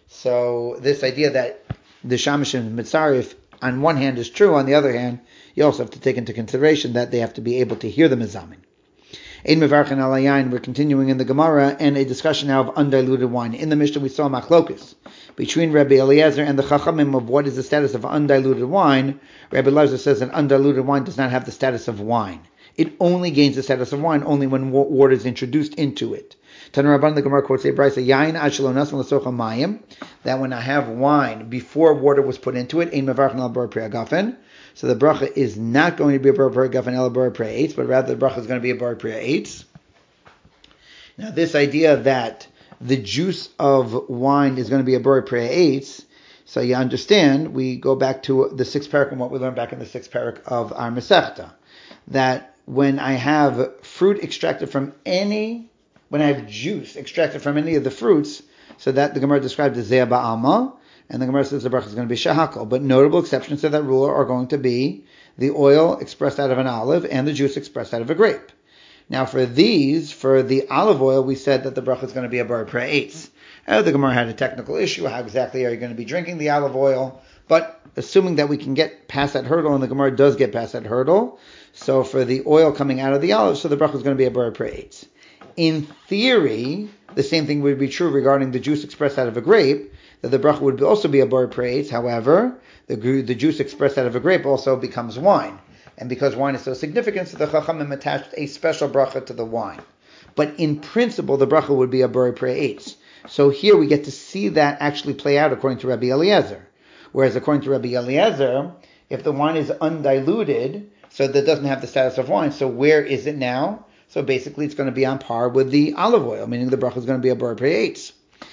So this idea that the shamash and mitzaref on one hand is true, on the other hand, you also have to take into consideration that they have to be able to hear the mezamin. Ein mevarchen al hayayin, we're continuing in the Gemara, and a discussion now of undiluted wine. In the Mishnah we saw machlokus between Rabbi Eliezer and the Chachamim of what is the status of undiluted wine, Rabbi Eliezer says that undiluted wine does not have the status of wine. It only gains the status of wine only when water is introduced into it. Tanu Rabban, the Gemara quotes a brisa, Yain ashelo nasan l'socha mayim, that when I have wine before water was put into it, ein mevarchen al bar pri agafen, so the bracha is not going to be a bar pri agafen el bar pri eitz, but rather the bracha is going to be a bar pri eitz. Now this idea that the juice of wine is going to be a bar pri eitz, so you understand, we go back to the sixth parak and what we learned back in the sixth parak of our Masechta, that when I have fruit extracted from any When I have juice extracted from any of the fruits, so that the Gemara described as Zeh Ba'alma, and the Gemara says the bracha is going to be Shehakol. But notable exceptions to that rule are going to be the oil expressed out of an olive and the juice expressed out of a grape. Now for these, for the olive oil, we said that the bracha is going to be a bar pri eitz. Uh, the Gemara had a technical issue. How exactly are you going to be drinking the olive oil? But assuming that we can get past that hurdle, and the Gemara does get past that hurdle, so for the oil coming out of the olive, so the bracha is going to be a bar pri eitz. In theory, the same thing would be true regarding the juice expressed out of a grape, that the bracha would also be a bar pri eitz. However, the, the juice expressed out of a grape also becomes wine. And because wine is so significant, so the Chachamim attached a special bracha to the wine. But in principle, the bracha would be a bar pri eitz. So here we get to see that actually play out according to Rabbi Eliezer. Whereas according to Rabbi Eliezer, if the wine is undiluted, so that doesn't have the status of wine, so where is it now? So basically, it's going to be on par with the olive oil, meaning the bracha is going to be a bar pri eitz.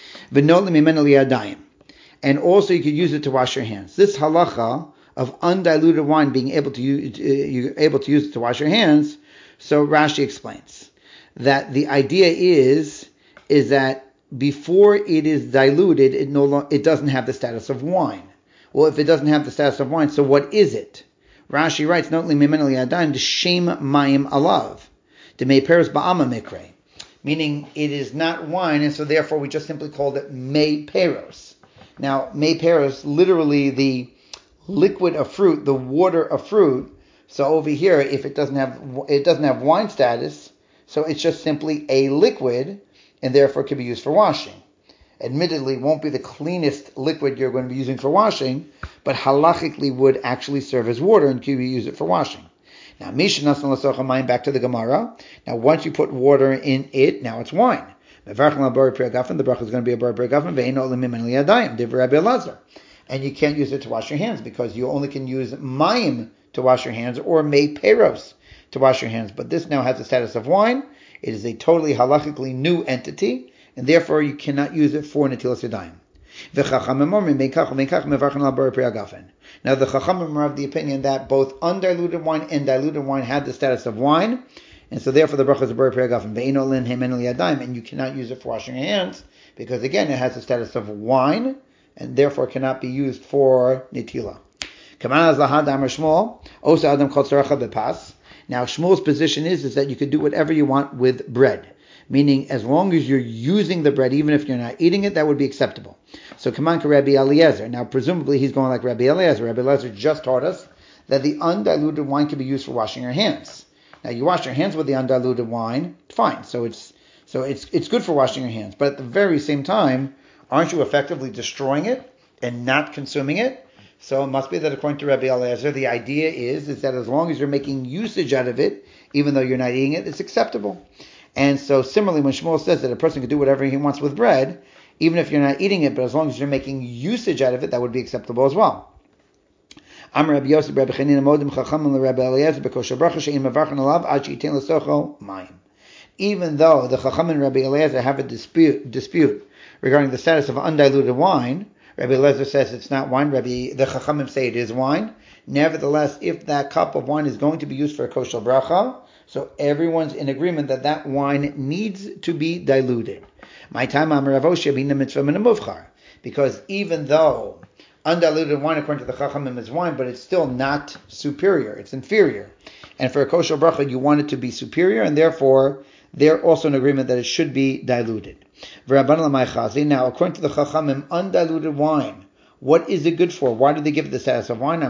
And also, you could use it to wash your hands. This halacha of undiluted wine being able to use, uh, you're able to use it to wash your hands. So Rashi explains that the idea is is that before it is diluted, it no lo- it doesn't have the status of wine. Well, if it doesn't have the status of wine, so what is it? Rashi writes, "Not li'mimen liyadayim d'shem mayim alav." Meaning it is not wine, and so therefore we just simply called it mei peros. Now, mei peros, literally the liquid of fruit, the water of fruit. So over here, if it doesn't have it doesn't have wine status, so it's just simply a liquid, and therefore it can be used for washing. Admittedly, it won't be the cleanest liquid you're going to be using for washing, but halachically would actually serve as water and can use it for washing. Now, back to the Gemara. Now, once you put water in it, now it's wine. The bracha is going to be a bar pri agafen, and you can't use it to wash your hands because you only can use mayim to wash your hands or mei peros to wash your hands. But this now has the status of wine. It is a totally halachically new entity, and therefore you cannot use it for netilas yadayim. Now the Chachamim are of the opinion that both undiluted wine and diluted wine have the status of wine, and so therefore the bracha is a bar pri agafen, and you cannot use it for washing your hands because again it has the status of wine and therefore cannot be used for netila. Now Shmuel's position is, is that you could do whatever you want with bread. Meaning, as long as you're using the bread, even if you're not eating it, that would be acceptable. So, come on, Rabbi Eliezer. Now, presumably, he's going like Rabbi Eliezer. Rabbi Eliezer just taught us that the undiluted wine can be used for washing your hands. Now, you wash your hands with the undiluted wine, fine. So it's so it's it's good for washing your hands. But at the very same time, aren't you effectively destroying it and not consuming it? So it must be that according to Rabbi Eliezer, the idea is is that as long as you're making usage out of it, even though you're not eating it, it's acceptable. And so similarly, when Shmuel says that a person can do whatever he wants with bread, even if you're not eating it, but as long as you're making usage out of it, that would be acceptable as well. Even though the Chacham and Rabbi Eliezer have a dispute, dispute regarding the status of undiluted wine, Rabbi Eliezer says it's not wine, Rabbi, the Chachamim say it is wine. Nevertheless, if that cup of wine is going to be used for a kosher bracha, so everyone's in agreement that that wine needs to be diluted. Because even though undiluted wine, according to the Chachamim, is wine, but it's still not superior, it's inferior. And for a kosher bracha, you want it to be superior, and therefore they're also in agreement that it should be diluted. Now, according to the Chachamim, undiluted wine, what is it good for? Why do they give it the status of wine?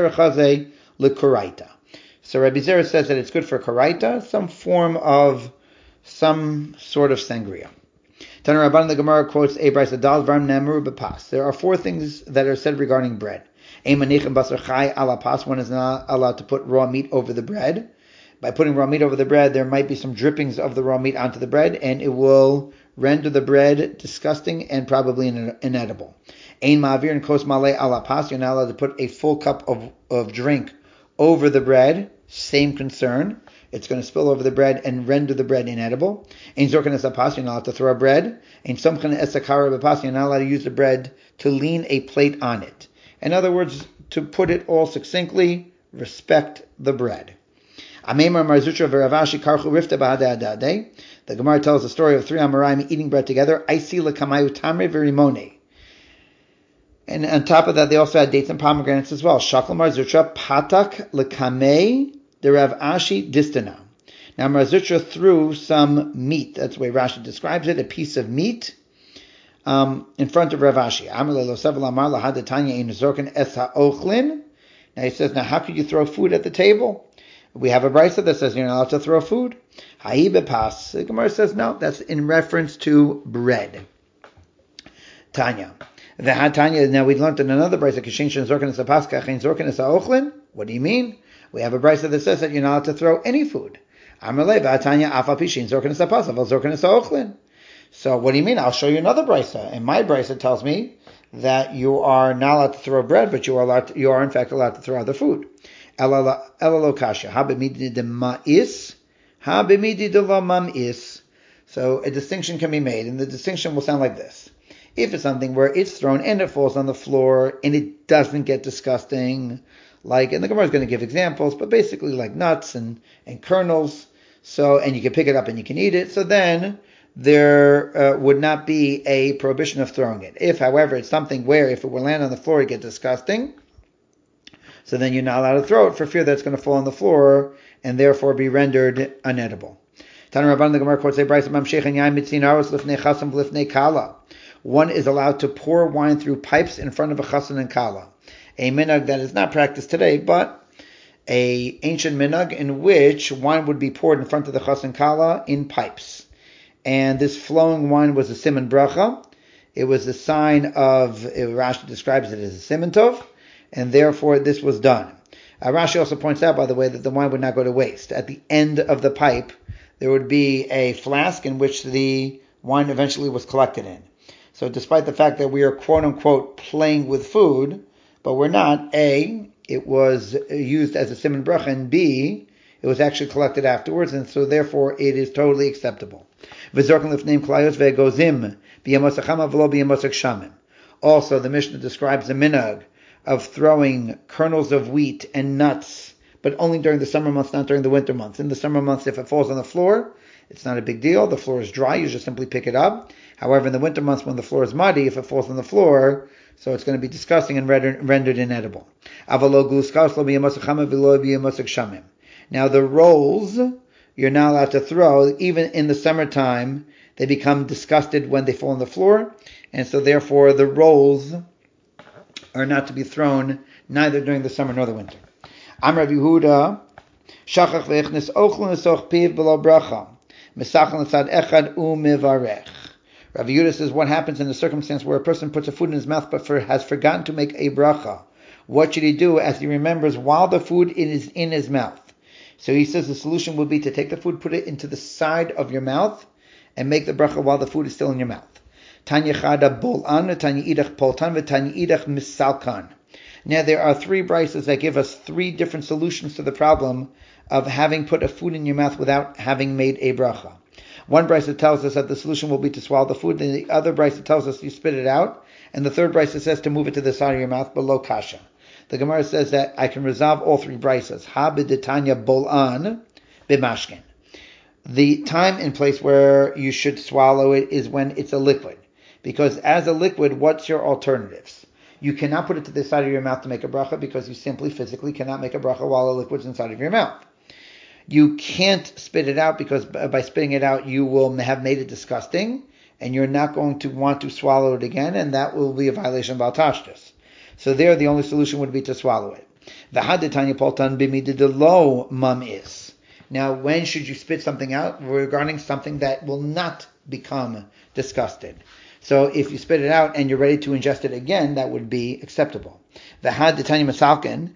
So Rabbi Zera says that it's good for karaita, some form of, some sort of sangria. Tana Rabban, the Gemara quotes a brayso dal varm nemaru b'pas. There are four things that are said regarding bread. Ein manichem basar chai ala pas. One is not allowed to put raw meat over the bread. By putting raw meat over the bread, there might be some drippings of the raw meat onto the bread, and it will render the bread disgusting and probably inedible. Ein ma'avir and kos malei ala pas. You're not allowed to put a full cup of, of drink over the bread. Same concern. It's going to spill over the bread and render the bread inedible. Ein zorken es apas. You're not allowed to throw a bread. Ein somchen es akara b'pas. You're not allowed to use the bread to lean a plate on it. In other words, to put it all succinctly, respect the bread. The Gemara tells the story of three Amoraim eating bread together. And on top of that, they also had dates and pomegranates as well. Shakal Mar Zutra patak lekamei de Rav Ashi distana. Now Mar Zutra threw some meat. That's the way Rashi describes it, a piece of meat, um, in front of Rav Ashi. Now he says, now how could you throw food at the table? We have a brayso that says you're not allowed to throw food. Ha'ibepas. The Gemara says no, that's in reference to bread. Tanya. The Tanya. Now we learned in another brayso. What do you mean? We have a brayso that says that you're not allowed to throw any food. So what do you mean? I'll show you another brayso. And my brayso tells me that you are not allowed to throw bread, but you are allowed to, you are in fact allowed to throw other food. Elalo kasha. Ha b'midi de ma'is. Ha b'midi de lo mam'is. So a distinction can be made, and the distinction will sound like this. If it's something where it's thrown and it falls on the floor and it doesn't get disgusting, like, and the Gemara is going to give examples, but basically like nuts and, and kernels, so, and you can pick it up and you can eat it, so then there uh, would not be a prohibition of throwing it. If, however, it's something where if it will land on the floor, it gets disgusting, so then you're not allowed to throw it for fear that it's going to fall on the floor and therefore be rendered unedible. One is allowed to pour wine through pipes in front of a chassan and kala. A minhag that is not practiced today, but a ancient minhag in which wine would be poured in front of the chassan and kala in pipes. And this flowing wine was a siman bracha. It was a sign of, Rashi describes it as a siman tov, and therefore this was done. Uh, Rashi also points out, by the way, that the wine would not go to waste. At the end of the pipe, there would be a flask in which the wine eventually was collected in. So despite the fact that we are quote-unquote playing with food, but we're not, A, it was used as a siman bracha, and B, it was actually collected afterwards, and so therefore it is totally acceptable. Also, the Mishnah describes the minhag of throwing kernels of wheat and nuts, but only during the summer months, not during the winter months. In the summer months, if it falls on the floor, it's not a big deal. The floor is dry. You just simply pick it up. However, in the winter months, when the floor is muddy, if it falls on the floor, so it's going to be disgusting and rendered, rendered inedible. Now, the rolls, you're not allowed to throw. Even in the summertime, they become disgusted when they fall on the floor. And so, therefore, the rolls are not to be thrown neither during the summer nor the winter. Am Rav Yehuda, shachach ve'echnes ochlin esoch piv below bracha, mesachan l'tzad echad u'mevarech. Rav Yehuda says, what happens in a circumstance where a person puts a food in his mouth but for, has forgotten to make a bracha? What should he do as he remembers while the food is in his mouth? So he says the solution would be to take the food, put it into the side of your mouth, and make the bracha while the food is still in your mouth. Tanya chada bol'an, Tanya idach poltan, Tanya idach misalkan. Now there are three braysos that give us three different solutions to the problem of having put a food in your mouth without having made a bracha. One brayso tells us that the solution will be to swallow the food, and the other brayso tells us you spit it out, and the third brayso says to move it to the side of your mouth below kasha. The Gemara says that I can resolve all three braysos. Ha b'detanya bol'an b'mashkin. The time and place where you should swallow it is when it's a liquid. Because as a liquid, what's your alternatives? You cannot put it to the side of your mouth to make a bracha because you simply physically cannot make a bracha while a liquid's inside of your mouth. You can't spit it out because by spitting it out you will have made it disgusting and you're not going to want to swallow it again, and that will be a violation of al-tashtus. So there the only solution would be to swallow it. Now when should you spit something out regarding something that will not become disgusted. So if you spit it out and you're ready to ingest it again, that would be acceptable. The had the tiny masalkin,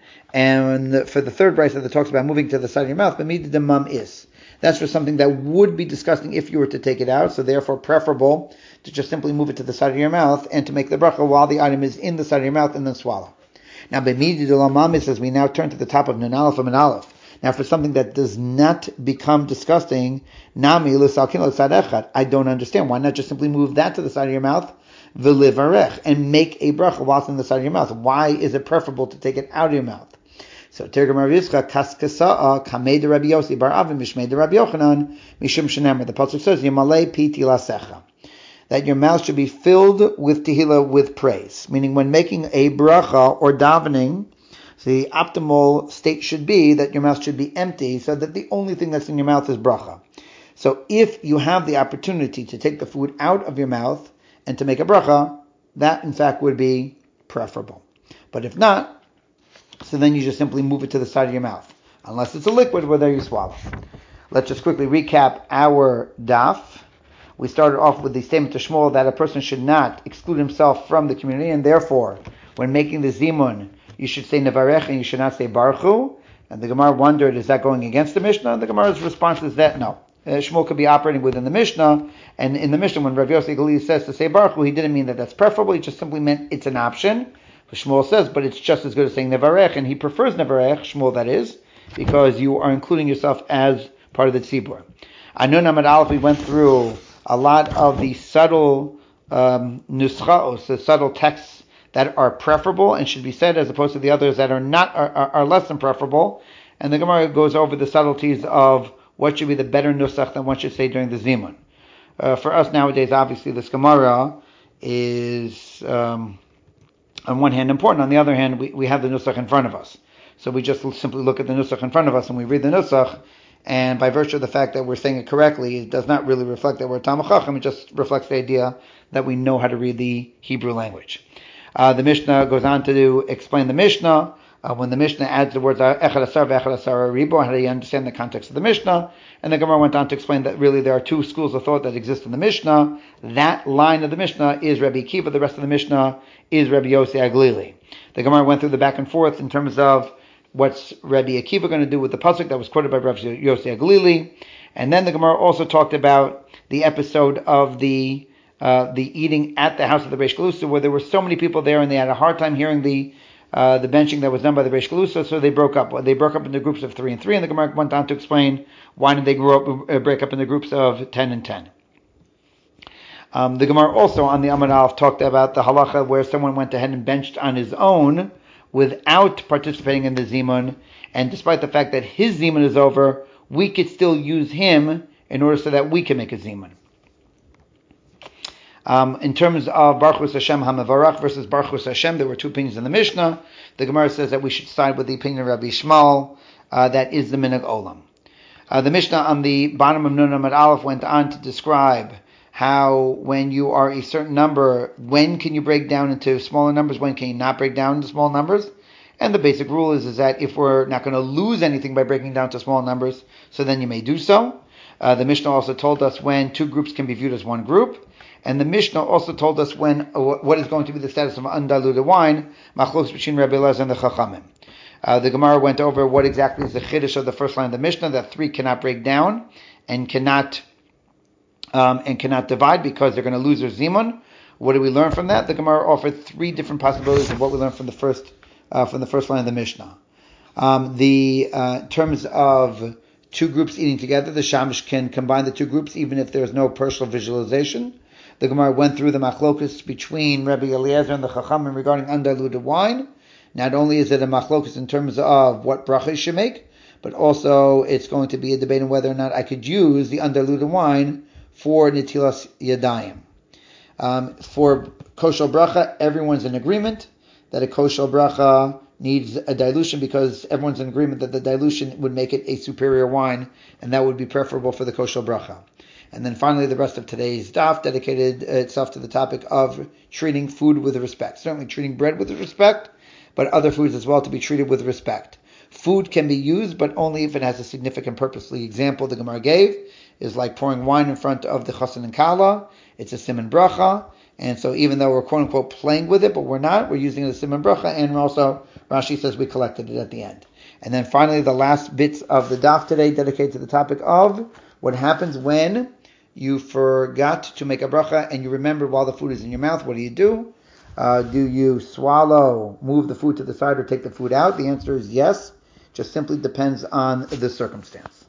and for the third brisa that talks about moving to the side of your mouth, b'mid the mum is. That's for something that would be disgusting if you were to take it out, so therefore preferable to just simply move it to the side of your mouth and to make the bracha while the item is in the side of your mouth and then swallow. Now, b'mid the mum is, as we now turn to the top of nun aleph and aleph. Now, for something that does not become disgusting, nami l'salkin l'tzad echad, I don't understand. Why not just simply move that to the side of your mouth, v'livarech, and make a bracha whilst in the side of your mouth? Why is it preferable to take it out of your mouth? So, Tergam Rav Yitzchak, kaskasa'a, kamei de Rabbi Yossi, bar Avim, mishmei de Rabbi Yochanan, mishum shenemar. The pasuk says, Yamalei pi tilasecha, that your mouth should be filled with tehillah, with praise. Meaning, when making a bracha or davening, so the optimal state should be that your mouth should be empty, so that the only thing that's in your mouth is bracha. So if you have the opportunity to take the food out of your mouth and to make a bracha, that in fact would be preferable. But if not, so then you just simply move it to the side of your mouth, unless it's a liquid, whether you swallow. Let's just quickly recap our daf. We started off with the statement to Shmuel that a person should not exclude himself from the community, and therefore, when making the zimun, you should say nevarech and you should not say baruchu. And the Gemara wondered, is that going against the Mishnah? And the Gemara's response is that no. Uh, Shmuel could be operating within the Mishnah, and in the Mishnah, when Rav Yossi Galili says to say baruchu, he didn't mean that that's preferable, he just simply meant it's an option. Shmuel says, but it's just as good as saying nevarech, and he prefers nevarech, Shmuel that is, because you are including yourself as part of the tzibur. Anun Amad Aleph, we went through a lot of the subtle um, nuschaos, the subtle texts that are preferable and should be said, as opposed to the others that are not are, are, are less than preferable. And the Gemara goes over the subtleties of what should be the better nusach than one should say during the zimun. Uh, for us nowadays, obviously, this Gemara is um, on one hand important. On the other hand, we, we have the nusach in front of us. So we just simply look at the nusach in front of us and we read the nusach, and by virtue of the fact that we're saying it correctly, it does not really reflect that we're Talmid Chacham, it just reflects the idea that we know how to read the Hebrew language. Uh, the Mishnah goes on to explain the Mishnah. Uh, when the Mishnah adds the words Echad Asar v'Echad Asar Ribo, how do you understand the context of the Mishnah? And the Gemara went on to explain that really there are two schools of thought that exist in the Mishnah. That line of the Mishnah is Rabbi Akiva, the rest of the Mishnah is Rabbi Yossi Aglili. The Gemara went through the back and forth in terms of what's Rabbi Akiva going to do with the pasuk that was quoted by Rabbi Yossi Aglili. And then the Gemara also talked about the episode of the uh, the eating at the house of the Reish Galusa, where there were so many people there and they had a hard time hearing the uh, the benching that was done by the Reish Galusa, so they broke up. They broke up into groups of three and three, and the Gemara went on to explain why did they grow up, uh, break up into groups of ten and ten. Um, the Gemara also on the Amud Aleph talked about the halacha where someone went ahead and benched on his own without participating in the zimun, and despite the fact that his zimun is over, we could still use him in order so that we can make a zimun. Um, in terms of Baruch Hashem HaMevarach versus Baruch Hashem, there were two opinions in the Mishnah. The Gemara says that we should side with the opinion of Rabbi Shmuel, uh, that is the Minhag Olam. Uh, the Mishnah on the bottom of Nun Amud Aleph went on to describe how when you are a certain number, when can you break down into smaller numbers, when can you not break down into small numbers? And the basic rule is, is that if we're not going to lose anything by breaking down to small numbers, so then you may do so. Uh, the Mishnah also told us when two groups can be viewed as one group. And the Mishnah also told us when uh, what is going to be the status of undiluted wine, machlokes between Rabbi Elazar and the Chachamim. Uh, the Gemara went over what exactly is the chiddush of the first line of the Mishnah, that three cannot break down and cannot um, and cannot divide because they're going to lose their zimun. What do we learn from that? The Gemara offered three different possibilities of what we learned from the first uh, from the first line of the Mishnah. Um, the uh, in terms of two groups eating together, the Shamish can combine the two groups even if there is no personal visualization. The Gemara went through the machlokus between Rabbi Eliezer and the Chachamim regarding undiluted wine. Not only is it a machlokus in terms of what bracha you should make, but also it's going to be a debate on whether or not I could use the undiluted wine for netilas yadayim. Um, for kosher bracha, everyone's in agreement that a kosher bracha needs a dilution because everyone's in agreement that the dilution would make it a superior wine, and that would be preferable for the kosher bracha. And then finally, the rest of today's daf dedicated itself to the topic of treating food with respect. Certainly treating bread with respect, but other foods as well to be treated with respect. Food can be used, but only if it has a significant purpose. The example the Gemara gave is like pouring wine in front of the chassan and kala. It's a siman bracha. And so even though we're quote unquote playing with it, but we're not, we're using it as siman bracha, and also Rashi says we collected it at the end. And then finally the last bits of the daf today dedicated to the topic of what happens when you forgot to make a bracha and you remember while the food is in your mouth. What do you do? Uh, do you swallow, move the food to the side, or take the food out? The answer is yes. Just simply depends on the circumstance.